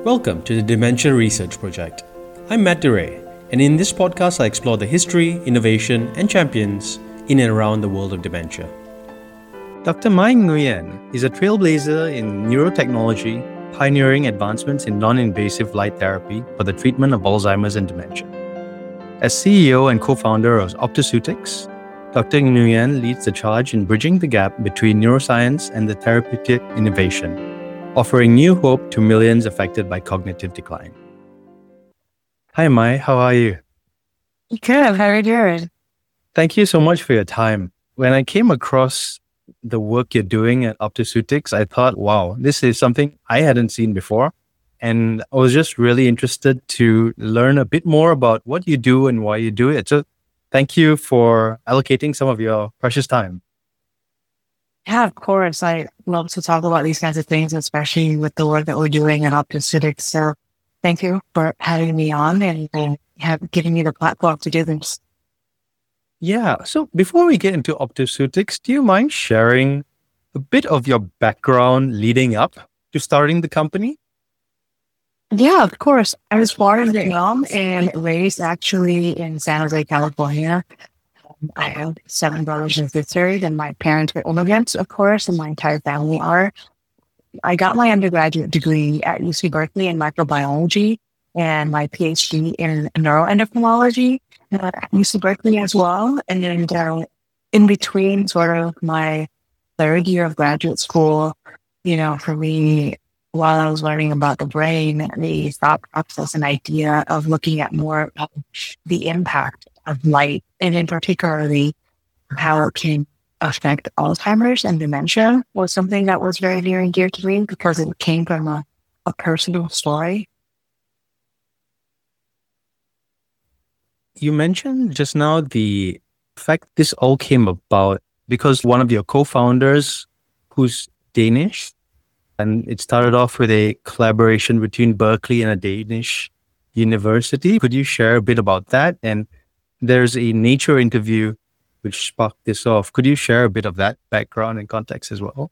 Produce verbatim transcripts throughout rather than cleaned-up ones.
Welcome to the Dementia Research Project. I'm Matt DeRay, and in this podcast I explore the history, innovation, and champions in and around the world of dementia. Doctor Mai Nguyen is a trailblazer in neurotechnology, pioneering advancements in non-invasive light therapy for the treatment of Alzheimer's and dementia. As C E O and co-founder of Optoceutics, Doctor Nguyen leads the charge in bridging the gap between neuroscience and the therapeutic innovation, offering new hope to millions affected by cognitive decline. Hi, Mai. How are you? Good. How are you doing? Thank you so much for your time. When I came across the work you're doing at Optoceutics, I thought, wow, this is something I hadn't seen before. And I was just really interested to learn a bit more about what you do and why you do it. So thank you for allocating some of your precious time. Yeah, of course. I love to talk about these kinds of things, especially with the work that we're doing at Optoceutics. So thank you for having me on and, and have giving me the platform to do this. Yeah. So before we get into Optoceutics, do you mind sharing a bit of your background leading up to starting the company? Yeah, of course. I was born in Vietnam and raised actually in San Jose, California. I have seven brothers and sisters, and my parents were immigrants, of course, and my entire family are. I got my undergraduate degree at U C Berkeley in microbiology and my PhD in neuroendocrinology at U C Berkeley as well. And then uh, in between sort of my third year of graduate school, you know, for me, while I was learning about the brain, the thought process and idea of looking at more of the impact of light, and in particularly how it can affect Alzheimer's and dementia was something that was very near and dear to me because it came from a, a personal story. You mentioned just now the fact this all came about because one of your co-founders, who's Danish, and it started off with a collaboration between Berkeley and a Danish university. Could you share a bit about that? And there's a Nature interview which sparked this off. Could you share a bit of that background and context as well?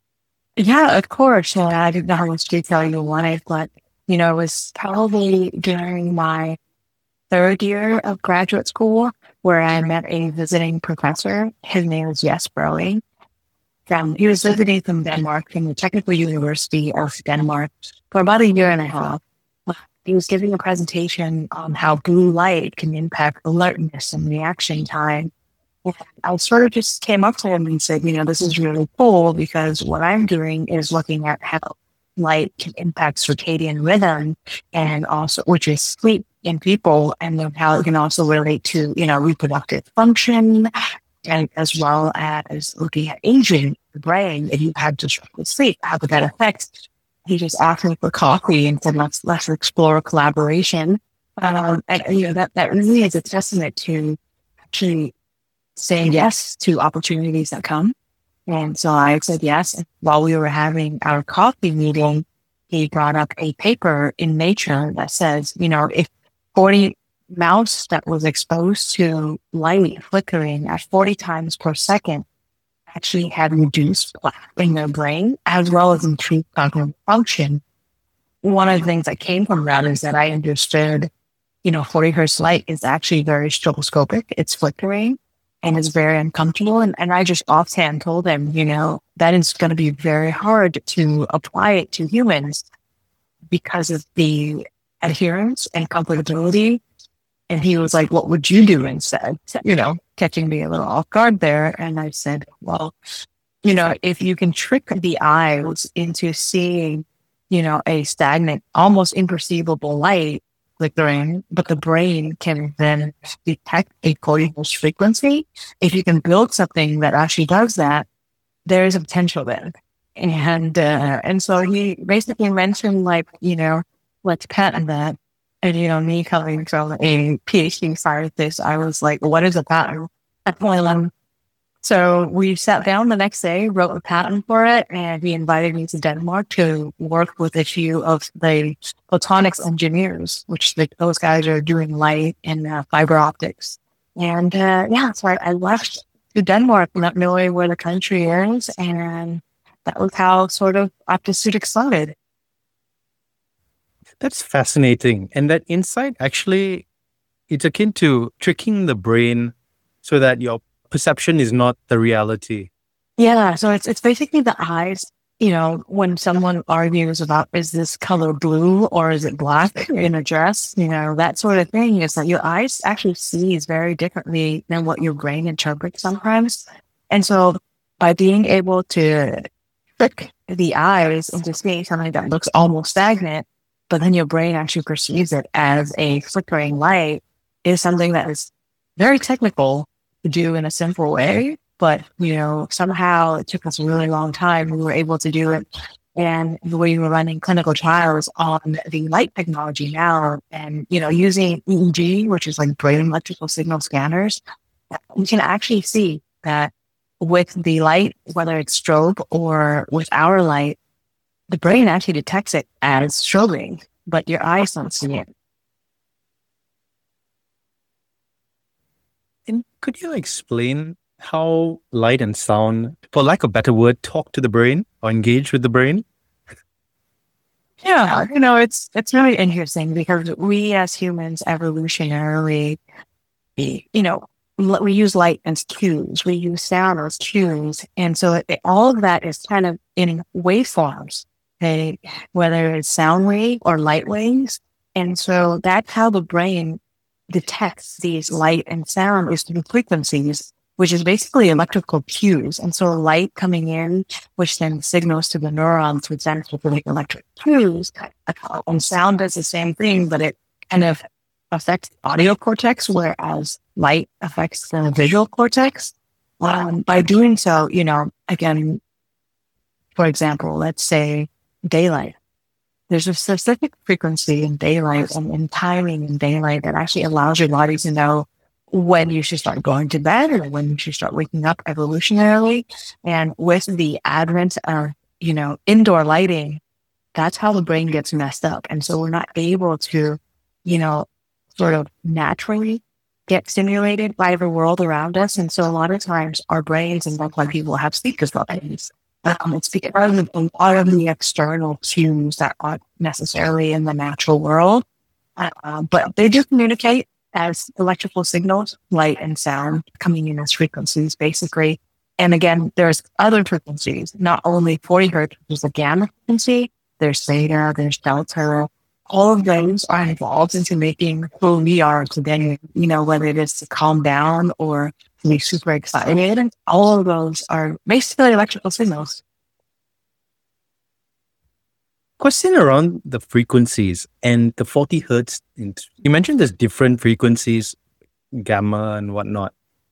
Yeah, of course. Uh, I didn't know how much detail you wanted, but, you know, it was probably during my third year of graduate school where I met a visiting professor. His name is Jes Brouwing. Um, he was visiting from Denmark, from the Technical University of Denmark, for about a year and a half. He was giving a presentation on how blue light can impact alertness and reaction time. And I sort of just came up to him and said, you know, this is really cool because what I'm doing is looking at how light can impact circadian rhythm and also, which is sleep in people, and then how it can also relate to, you know, reproductive function, and as well as looking at aging the brain. If you had disrupted sleep, how would that affect? He just asked me for coffee and said, let's, let's explore collaboration. Um, and, you know, that, that really is a testament to actually saying yes to opportunities that come. And so I said yes. And while we were having our coffee meeting, he brought up a paper in Nature that says, you know, if forty mouse that was exposed to light flickering at forty times per second actually had reduced plaque in their brain as well as improved cognitive function. One of the things that came from that is that I understood, you know, forty hertz light is actually very stroboscopic. It's flickering and it's very uncomfortable. And, and I just offhand told him, you know, that is going to be very hard to apply it to humans because of the adherence and comfortability. And he was like, what would you do instead? You know, catching me a little off guard there. And I said, well, you know, if you can trick the eyes into seeing, you know, a stagnant, almost imperceivable light flickering, but the brain can then detect a forty hertz frequency. If you can build something that actually does that, there is a potential there. And, uh, and so he basically mentioned like, you know, let's patent that. And, you know, me coming from a PhD scientist, I was like, what is a patent? So we sat down the next day, wrote a patent for it, and he invited me to Denmark to work with a few of the photonics engineers, which the, those guys are doing light and uh, fiber optics. And uh, yeah, so I, I left to Denmark, not knowing where the country is. And that was how sort of Optoceutics started. That's fascinating. And that insight actually, it's akin to tricking the brain so that your perception is not the reality. Yeah, so it's it's basically the eyes. You know, when someone argues about is this color blue or is it black in a dress, you know, that sort of thing is that your eyes actually sees very differently than what your brain interprets sometimes. And so by being able to trick the eyes into seeing something that looks almost stagnant, but then your brain actually perceives it as a flickering light is something that is very technical to do in a simple way. But, you know, somehow it took us a really long time. We were able to do it. And we were running clinical trials on the light technology now and, you know, using E E G, which is like brain electrical signal scanners. We can actually see that with the light, whether it's strobe or with our light, the brain actually detects it as strobing, but your eyes don't see it. And could you explain how light and sound, for lack of a better word, talk to the brain or engage with the brain? Yeah, you know, it's it's really interesting because we as humans evolutionarily, you know, we use light as cues, we use sound as cues, and so it, all of that is kind of in waveforms, okay, whether it's sound wave or light waves, and so that's how the brain detects these light and sound is through frequencies, which is basically electrical cues. And so light coming in, which then signals to the neurons, which then like electric cues. And sound does the same thing, but it kind of affects the audio cortex, whereas light affects the visual cortex. Um, by doing so, you know, again, for example, let's say daylight. There's a specific frequency in daylight and in timing in daylight that actually allows your body to know when you should start going to bed or when you should start waking up evolutionarily. And with the advent of, you know, indoor lighting, that's how the brain gets messed up. And so we're not able to, you know, sort of naturally get stimulated by the world around us. And so a lot of times our brains, and that's why people have sleep disruptions, um, it's because of a lot of the external cues that aren't necessarily in the natural world. Uh, but they do communicate as electrical signals, light and sound coming in as frequencies, basically. And again, there's other frequencies, not only forty hertz, which is a gamma frequency, there's theta, there's delta. All of those are involved into making who we are today, you know, whether it is to calm down or to be super excited. All of those are basically electrical signals. Question around the frequencies and the forty hertz. You mentioned there's different frequencies, gamma and whatnot.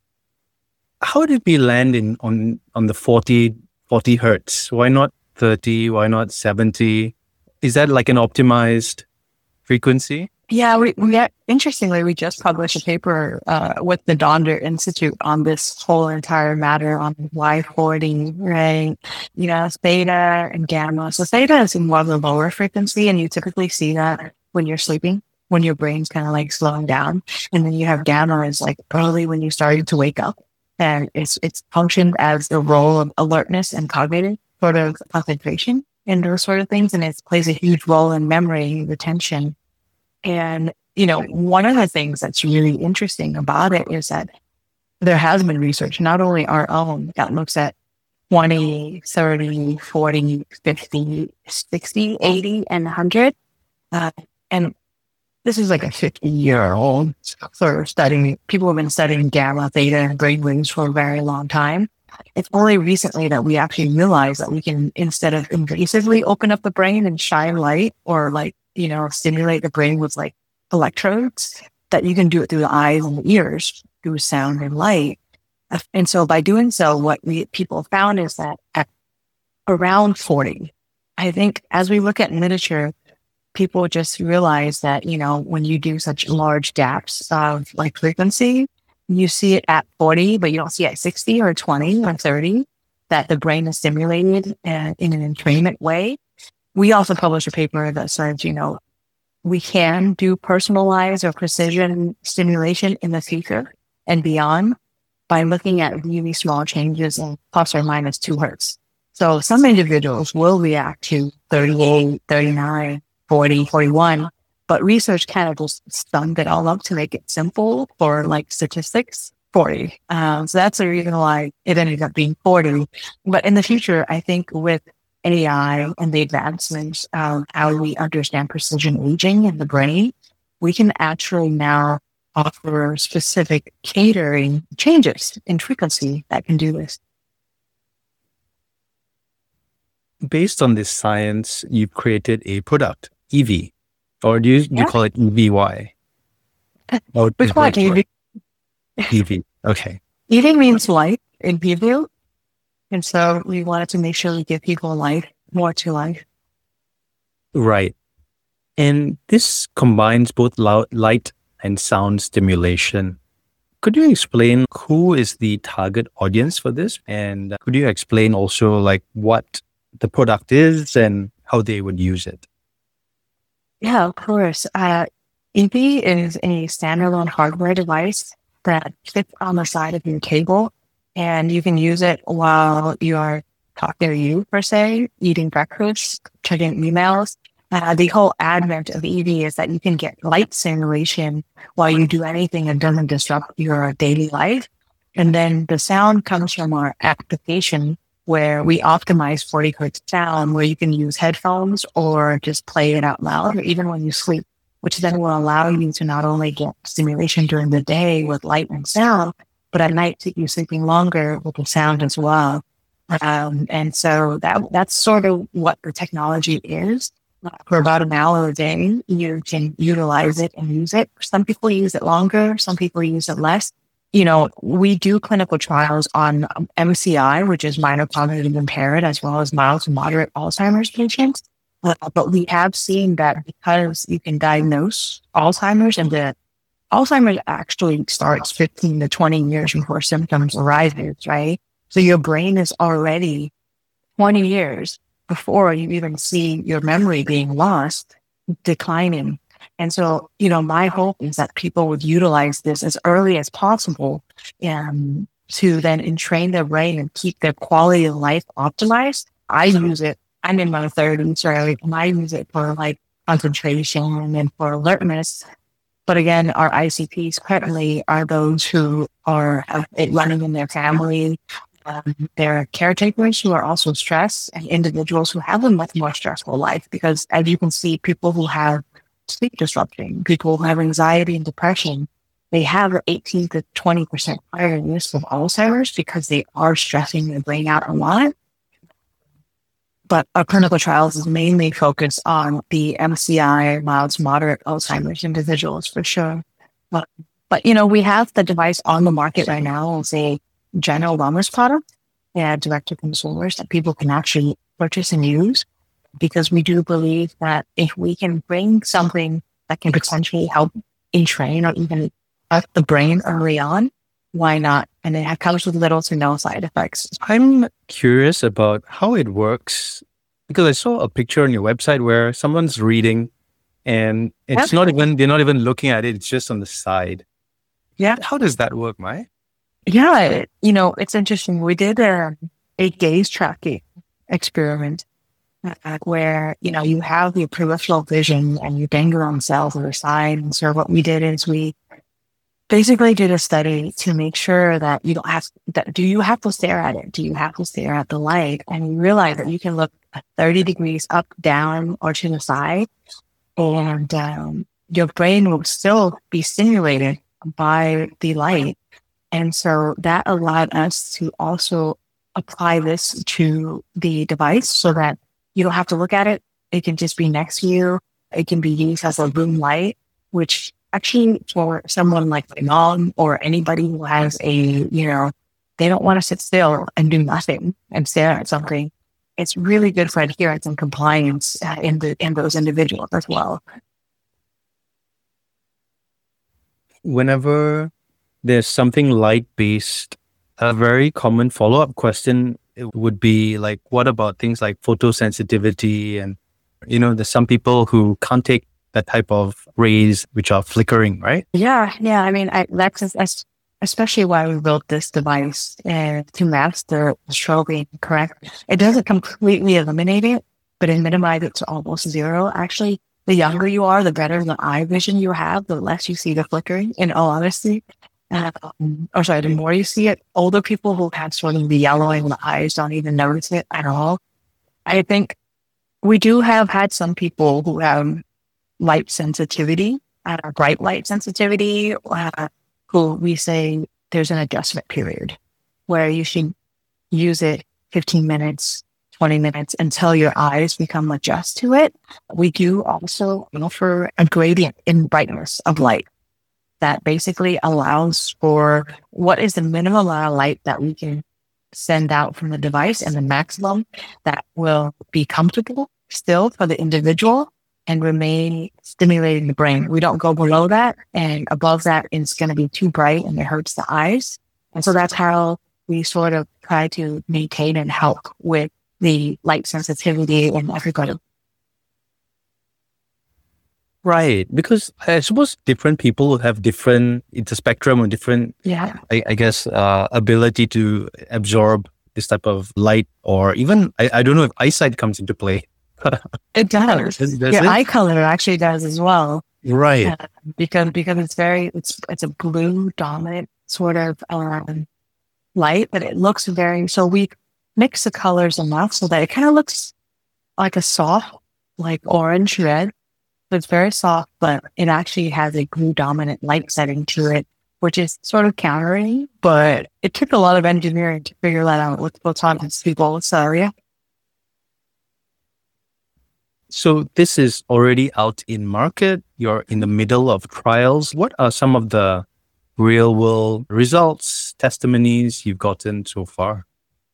How did we land in on, on the forty, forty hertz? Why not thirty? Why not seventy? Is that like an optimized frequency? Yeah, we, we interestingly, we just published a paper uh, with the Donder Institute on this whole entire matter on why forty, right? You know, theta and gamma. So theta is in more of the lower frequency, and you typically see that when you're sleeping, when your brain's kind of like slowing down. And then you have gamma is like early when you started to wake up. And it's it's functioned as the role of alertness and cognitive sort of concentration and those sort of things. And it plays a huge role in memory retention. And, you know, one of the things that's really interesting about it is that there has been research, not only our own, that looks at twenty, thirty, forty, fifty, sixty, eighty, and one hundred. Uh, and this is like a fifty year old sort of study. People have been studying gamma, theta, and brainwaves for a very long time. It's only recently that we actually realize that we can, instead of invasively open up the brain and shine light or like, you know, stimulate the brain with like electrodes, that you can do it through the eyes and the ears, through sound and light. And so by doing so, what we people found is that at around forty, I think as we look at literature, people just realize that, you know, when you do such large gaps of like frequency, you see it at forty, but you don't see it at sixty or twenty or thirty, that the brain is stimulated uh, in an entrainment way. We also published a paper that says, you know, we can do personalized or precision stimulation in the future and beyond by looking at really small changes in plus or minus two hertz. So some individuals will react to thirty-eight, thirty-nine, forty, forty-one. But research kind of just summed it all up to make it simple for like statistics, forty. Um, so that's the reason why it ended up being forty. But in the future, I think with A I and the advancements of how we understand precision aging in the brain, we can actually now offer specific catering changes in frequency that can do this. Based on this science, you've created a product, E V, or do you, do Yeah. you call it E V Y? Oh, We call it E V. E V. Okay. E V means life in Hebrew. And so we wanted to make sure we give people life, more to life. Right. And this combines both lou- light and sound stimulation. Could you explain who is the target audience for this? And could you explain also like what the product is and how they would use it? Yeah, of course. Uh, E V is a standalone hardware device that fits on the side of your table, and you can use it while you are talking to you, per se, eating breakfast, checking emails. Uh, the whole advent of E V is that you can get light stimulation while you do anything that doesn't disrupt your daily life. And then the sound comes from our application where we optimize forty hertz sound, where you can use headphones or just play it out loud, or even when you sleep, which then will allow you to not only get stimulation during the day with light and sound, but at night to you sleeping longer with the sound as well. Um, and so that that's sort of what the technology is. For about an hour a day, you can utilize it and use it. Some people use it longer. Some people use it less. You know, we do clinical trials on M C I, which is minor cognitive impaired, as well as mild to moderate Alzheimer's patients. Uh, but we have seen that because you can diagnose Alzheimer's, and the Alzheimer's actually starts fifteen to twenty years before symptoms arises, right? So your brain is already twenty years before you even see your memory being lost, declining. And so, you know, my hope is that people would utilize this as early as possible um, to then entrain their brain and keep their quality of life optimized. I use it. I'm in my thirties, right? And I use it for like concentration and for alertness. But again, our I C Ps currently are those who are have it running in their family. Um, there are caretakers who are also stressed, and individuals who have a much more stressful life, because as you can see, people who have sleep disruption, people who have anxiety and depression, they have an eighteen to twenty percent higher risk of Alzheimer's because they are stressing their brain out a lot. But our clinical trials is mainly focused on the M C I, mild to moderate Alzheimer's individuals for sure. But, but you know, we have the device on the market right now as a general wellness product and direct to consumers that people can actually purchase and use, because we do believe that if we can bring something that can potentially help entrain or even affect the brain early on, why not? And it comes with little to no side effects. I'm curious about how it works, because I saw a picture on your website where someone's reading and it's Yep. not even, they're not even looking at it. It's just on the side. Yeah. How does that work, Mai? Yeah, it- you know, it's interesting. We did a, a gaze tracking experiment uh, where, you know, you have your peripheral vision and you bang your own cells on the side. And so what we did is we basically did a study to make sure that you don't have, that do you have to stare at it? Do you have to stare at the light? And we realized that you can look thirty degrees up, down, or to the side, and um, your brain will still be stimulated by the light. And so that allowed us to also apply this to the device so that you don't have to look at it. It can just be next to you. It can be used as a room light, which actually for someone like my mom or anybody who has a, you know, they don't want to sit still and do nothing and stare at something. It's really good for adherence and compliance uh, in the in those individuals as well. Whenever there's something light-based, a very common follow-up question would be like, what about things like photosensitivity? And, you know, there's some people who can't take that type of rays which are flickering, right? Yeah, yeah. I mean, I, that's, that's especially why we built this device uh, to mask the strobing, correct? It doesn't completely eliminate it, but it minimizes it to almost zero. Actually, the younger you are, the better the eye vision you have, the less you see the flickering, in all honesty. Um, or sorry, the more you see it. Older people who have sort of the yellowing in the eyes don't even notice it at all. I think we do have had some people who have light sensitivity, uh, bright light sensitivity, uh, who we say there's an adjustment period where you should use it fifteen minutes, twenty minutes until your eyes become adjust to it. We do also offer a gradient in brightness of light that basically allows for what is the minimum amount of light that we can send out from the device and the maximum that will be comfortable still for the individual and remain stimulating the brain. We don't go below that, and above that it's going to be too bright and it hurts the eyes. And so that's how we sort of try to maintain and help with the light sensitivity in everybody. Right, because I suppose different people have different, it's a spectrum of different, yeah, I, I guess, uh, ability to absorb this type of light, or even, I, I don't know if eyesight comes into play. It does. Does, does Your it? eye color actually does as well. Right. Uh, because because it's very, it's it's a blue dominant sort of um, light, but it looks very, so we mix the colors enough so that it kind of looks like a soft, like orange red. So it's very soft, but it actually has a blue dominant light setting to it, which is sort of countering, but it took a lot of engineering to figure that out with photonics people. So yeah. So this is already out in market. You're in the middle of trials. What are some of the real world results, testimonies you've gotten so far?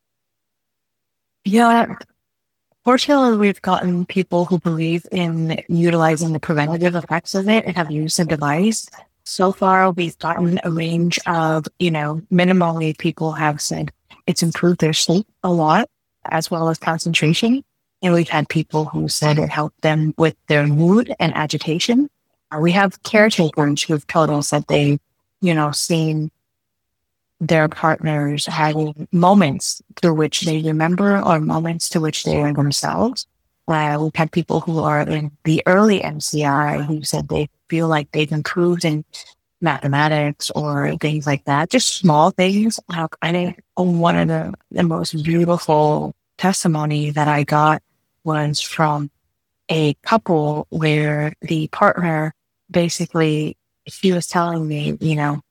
Yeah. Fortunately, we've gotten people who believe in utilizing the preventative effects of it and have used the device. So far, we've gotten a range of, you know, minimally people have said it's improved their sleep a lot, as well as concentration. And we've had people who said it helped them with their mood and agitation. Uh, we have caretakers who've told us that they, you know, seen their partners having moments through which they remember or moments to which they are themselves. Uh, we've had people who are in the early M C I who said they feel like they've improved in mathematics or things like that, just small things. Uh, I think one of the, the most beautiful testimony that I got was from a couple where the partner basically, she was telling me, you know,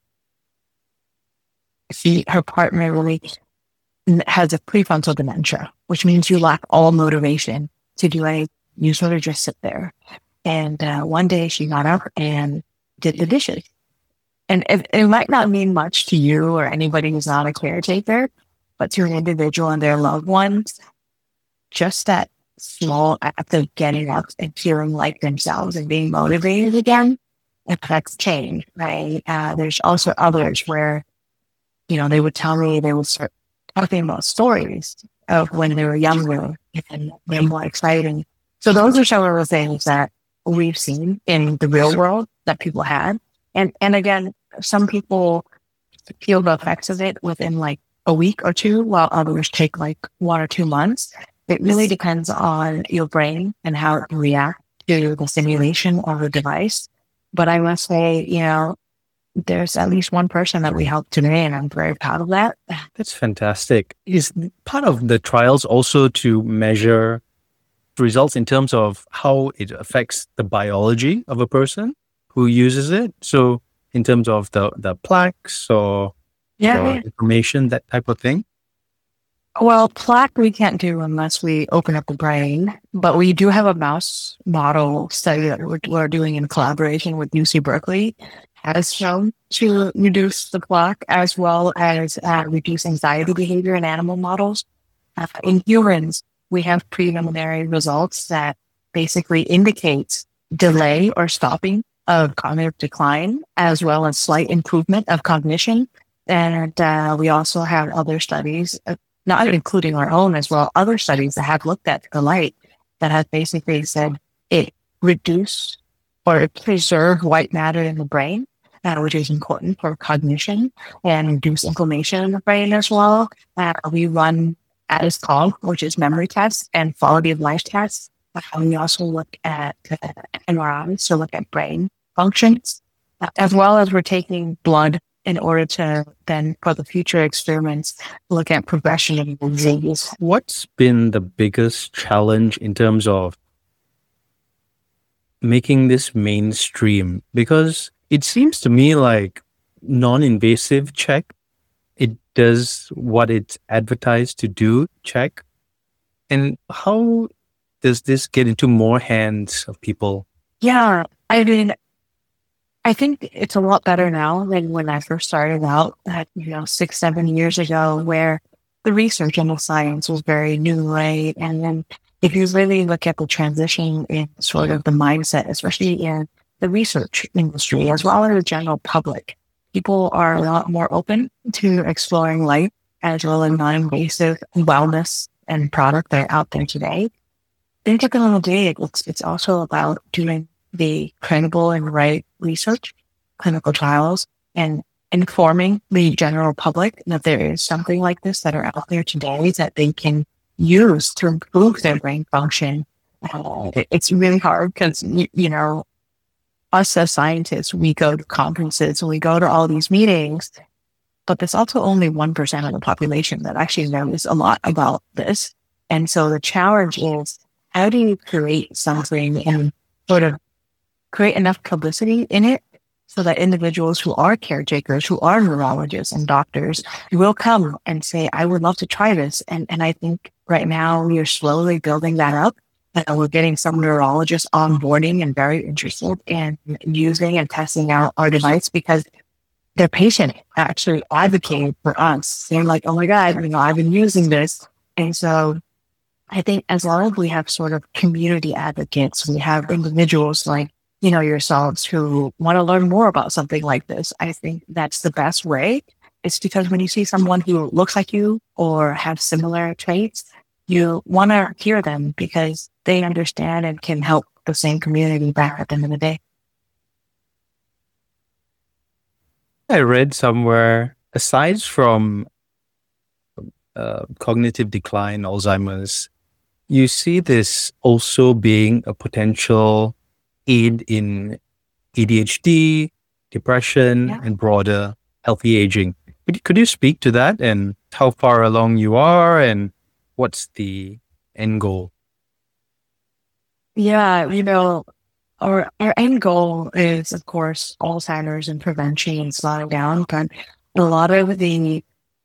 she, her partner really has a prefrontal dementia, which means you lack all motivation to do anything. You sort of just sit there. And uh, one day she got up and did the dishes. And it, it might not mean much to you or anybody who's not a caretaker, but to an individual and their loved ones, just that small act of getting up and feeling like themselves and being motivated again affects change, right? Uh, there's also others where, you know, they would tell me, they would start talking about stories of when they were younger and they're more exciting. So those are some of the things that we've seen in the real world that people had. And, and again, some people feel the effects of it within like a week or two, while others take like one or two months. It really depends on your brain and how it reacts to the stimulation of the device. But I must say, you know, there's at least one person that we helped today, and I'm very proud of that. That's fantastic. Is part of the trials also to measure results in terms of how it affects the biology of a person who uses it? So in terms of the, the plaques or, yeah, or information, that type of thing? Well, plaque we can't do unless we open up the brain, but we do have a mouse model study that we're, we're doing in collaboration with U C Berkeley, has shown to reduce the plaque as well as uh, reduce anxiety behavior in animal models. Uh, in humans, we have preliminary results that basically indicate delay or stopping of cognitive decline, as well as slight improvement of cognition. And uh, we also have other studies, uh, not including our own as well, other studies that have looked at the light that have basically said it reduced or it preserved white matter in the brain, uh, which is important for cognition, and reduce inflammation in the brain as well. Uh, we run A D A S-C O G, which is memory tests and quality of life tests Uh, we also look at uh, M R Is to look at brain functions, uh, as well as we're taking blood in order to then, for the future experiments, look at progression of disease. What's been the biggest challenge in terms of making this mainstream? Because it seems to me like non-invasive check, it does what it's advertised to do, check. And how does this get into more hands of people? Yeah, I mean, I think it's a lot better now than when I first started out, that, you know, six, seven years ago, where the research and the science was very new, right? And then if you really look at the transition in sort of the mindset, especially in the research industry, as well as the general public, people are a lot more open to exploring life as well as non-invasive wellness and product that are out there today. I think at the end of the day, it's, it's also about doing the credible and right research, clinical trials, and informing the general public that there is something like this that are out there today that they can use to improve their brain function. Uh, it, it's really hard because, you, you know, us as scientists, we go to conferences and we go to all these meetings, but there's also only one percent of the population that actually knows a lot about this. And so the challenge is, how do you create something and sort of create enough publicity in it so that individuals who are caretakers, who are neurologists and doctors, will come and say, I would love to try this. And and I think right now we are slowly building that up. And we're getting some neurologists onboarding and very interested in using and testing out our device because their patient actually advocated for us, saying like, oh my God, you know, I've been using this. And so I think as long as we have sort of community advocates, we have individuals like, you know, yourselves who want to learn more about something like this, I think that's the best way. It's because when you see someone who looks like you or have similar traits, you want to hear them because they understand and can help the same community back at the end of the day. I read somewhere, aside from uh, cognitive decline, Alzheimer's, you see this also being a potential aid in A D H D, depression, yeah. and broader healthy aging. Could, could you speak to that and how far along you are and what's the end goal? Yeah, you know, our, our end goal is, of course, Alzheimer's and prevention and slowing down, but a lot of the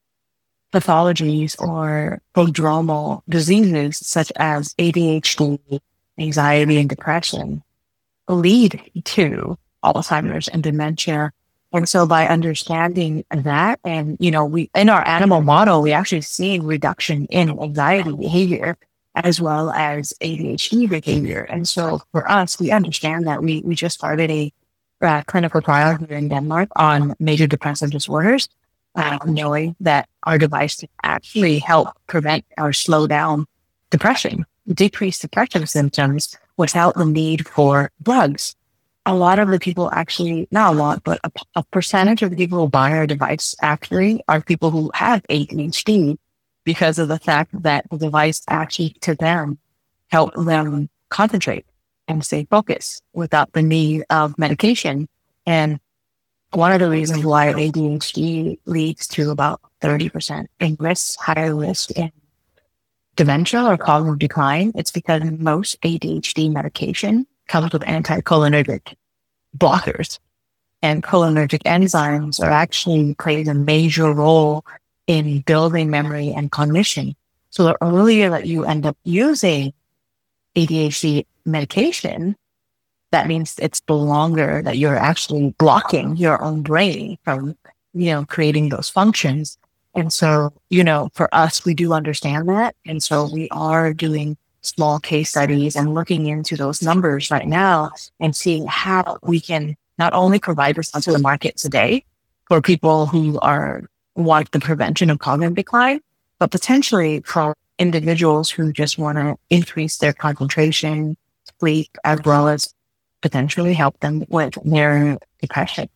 pathologies or prodromal diseases such as A D H D, anxiety, and depression lead to Alzheimer's and dementia. And so by understanding that, and, you know, we, in our animal model, we actually see reduction in anxiety behavior as well as A D H D behavior. And so for us, we understand that we, we just started a uh, clinical trial here in Denmark on major depressive disorders, uh, knowing that our device can actually help prevent or slow down depression, decrease depressive symptoms without the need for drugs. A lot of the people actually, not a lot, but a, a percentage of the people who buy our device actually are people who have A D H D because of the fact that the device actually to them help them concentrate and stay focused without the need of medication. And one of the reasons why A D H D leads to about thirty percent in risk, higher risk in dementia or cognitive decline, it's because most A D H D medication comes with anticholinergic blockers. And cholinergic enzymes are actually plays a major role in building memory and cognition. So the earlier that you end up using A D H D medication, that means it's the longer that you're actually blocking your own brain from, you know, creating those functions. And so, you know, for us, we do understand that. And so we are doing small case studies and looking into those numbers right now and seeing how we can not only provide this onto the market today for people who are want the prevention of cognitive decline, but potentially for individuals who just want to increase their concentration, sleep, as well as potentially help them with their depression.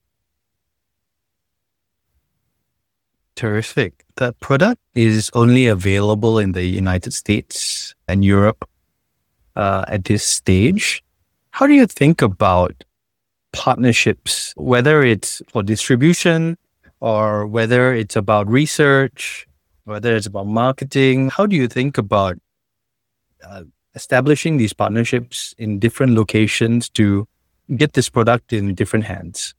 Terrific. The product is only available in the United States and Europe. uh, at this stage. How do you think about partnerships, whether it's for distribution or whether it's about research, whether it's about marketing? How do you think about uh, establishing these partnerships in different locations to get this product in different hands?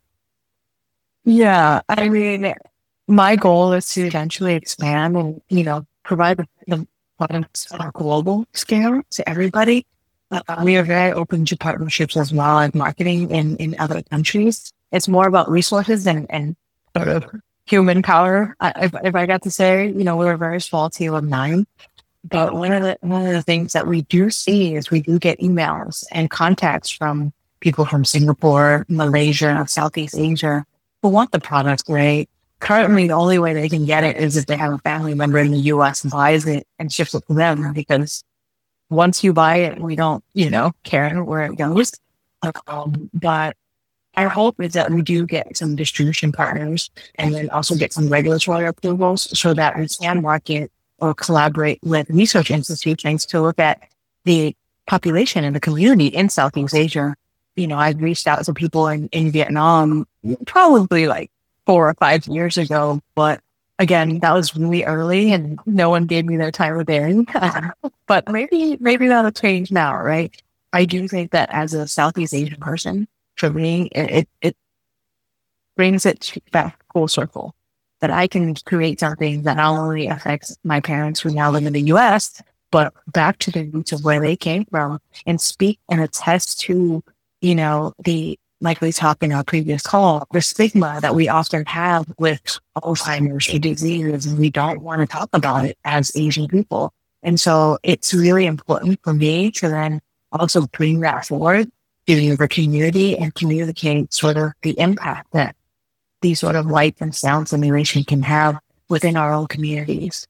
Yeah, I mean, my goal is to eventually expand and, you know, provide the, the products on a global scale to everybody. Uh, we are very open to partnerships as well as marketing in, in other countries. It's more about resources and, and sort of human power. I, if, if I got to say, you know, we're a very small team of nine, but one of the, one of the things that we do see is we do get emails and contacts from people from Singapore, Malaysia, Southeast Asia who want the product, right? Currently, the only way they can get it is if they have a family member in the U S buys it and ships it to them, because once you buy it, we don't, you know, care where it goes. Um, but our hope is that we do get some distribution partners and then also get some regulatory approvals so that we can market or collaborate with research institutions to look at the population and the community in Southeast Asia. You know, I've reached out to people in, in Vietnam probably like four or five years ago, but again, that was really early and no one gave me their time of day. But maybe, maybe that'll change now, right? I do think that as a Southeast Asian person, for me, it, it brings it back full circle, that I can create something that not only affects my parents who now live in the U S, but back to the roots of where they came from and speak and attest to, you know, the, like we talked in our previous call, the stigma that we often have with Alzheimer's or diseases, and we don't want to talk about it as Asian people. And so it's really important for me to then also bring that forward to the community and communicate sort of the impact that these sort of light and sound simulation can have within our own communities.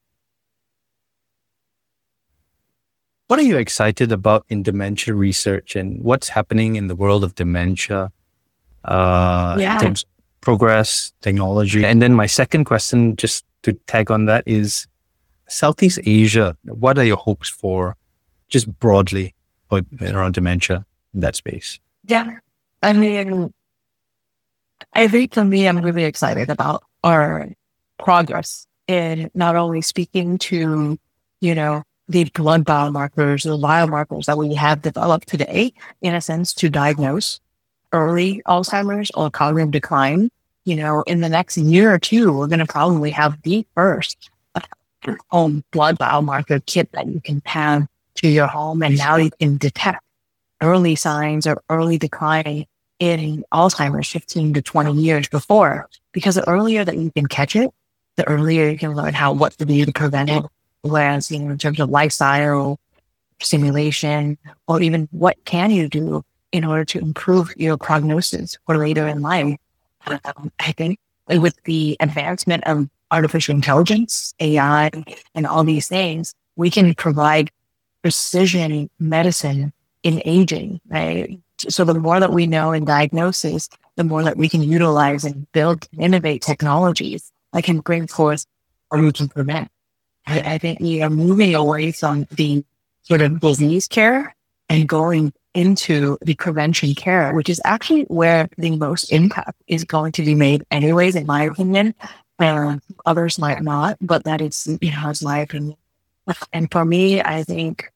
What are you excited about in dementia research and what's happening in the world of dementia? Uh, yeah. in terms of progress, technology. And then my second question, just to tag on that, is Southeast Asia. What are your hopes for, just broadly, for, around dementia in that space? Yeah, I mean, I think for me, I'm really excited about our progress in not only speaking to, you know, the blood biomarkers, the biomarkers that we have developed today, in a sense, to diagnose early Alzheimer's or cognitive decline. You know, in the next year or two, we're going to probably have the first home blood biomarker kit that you can have to your home. And now you can detect early signs of early decline in Alzheimer's fifteen to twenty years before, because the earlier that you can catch it, the earlier you can learn how, what to do to prevent it. Whereas, you know, in terms of lifestyle simulation, or even what can you do in order to improve your prognosis for later in life. Um, I think with the advancement of artificial intelligence, A I, and all these things, we can provide precision medicine in aging, right? So the more that we know in diagnosis, the more that we can utilize and build and innovate technologies that can bring forth or we can prevent. I, I think we are moving away from the sort of disease care and going into the prevention care, which is actually where the most impact is going to be made anyways, in my opinion. Um, others might not, but that is, you know, is my opinion. And for me, I think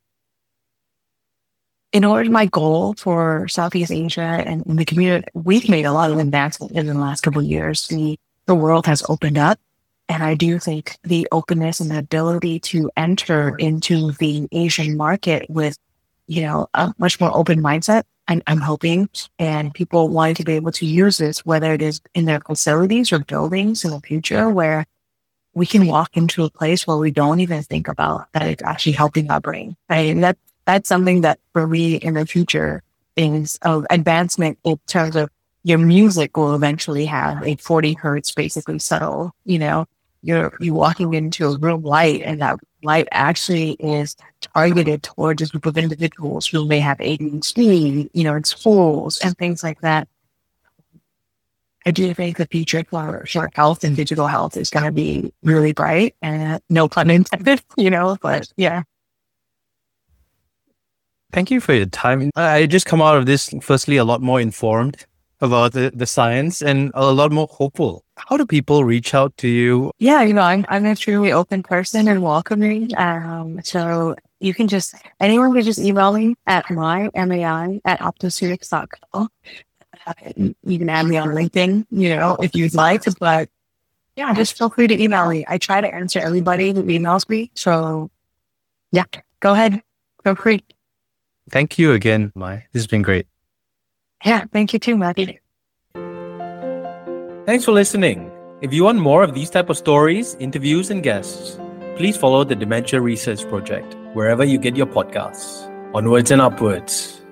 in order, my goal for Southeast Asia and in the community, we've made a lot of advancement in the last couple of years. The, the world has opened up. And I do think the openness and the ability to enter into the Asian market with, you know, a much more open mindset, I'm, I'm hoping, and people wanting to be able to use this, whether it is in their facilities or buildings in the future, where we can walk into a place where we don't even think about that it's actually helping our brain. And that that's something that for me in the future is of advancement in terms of your music will eventually have a forty hertz basically subtle, you know, you're you walking into a room light, and that light actually is targeted towards a group of individuals who may have A D H D, you know, in schools and things like that. I do think the future for, for health and digital health is going to be really bright, and no pun intended, you know, but yeah. Thank you for your time. I just come out of this, firstly, a lot more informed about the, the science and a lot more hopeful. How do people reach out to you? Yeah, you know, I'm I'm a truly open person and welcoming. Um, so you can just, anyone can just email me at my, M A I, at optoceutics dot com. Uh, you can add me on LinkedIn, you know, if you'd like, but yeah, just feel free to email me. I try to answer everybody who emails me. So yeah, go ahead. Feel free. Thank you again, Mai. This has been great. Yeah, thank you too, Matthew. Thanks for listening. If you want more of these type of stories, interviews, and guests, please follow the Dementia Research Project wherever you get your podcasts. Onwards and upwards.